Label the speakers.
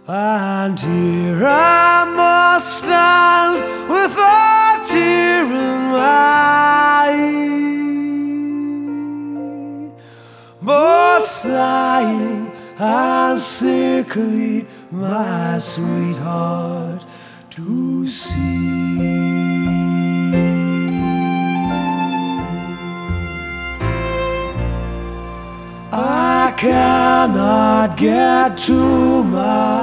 Speaker 1: And here I must stand with a tear in my eye, both sighing and sickly, my sweetheart to see. I cannot get to my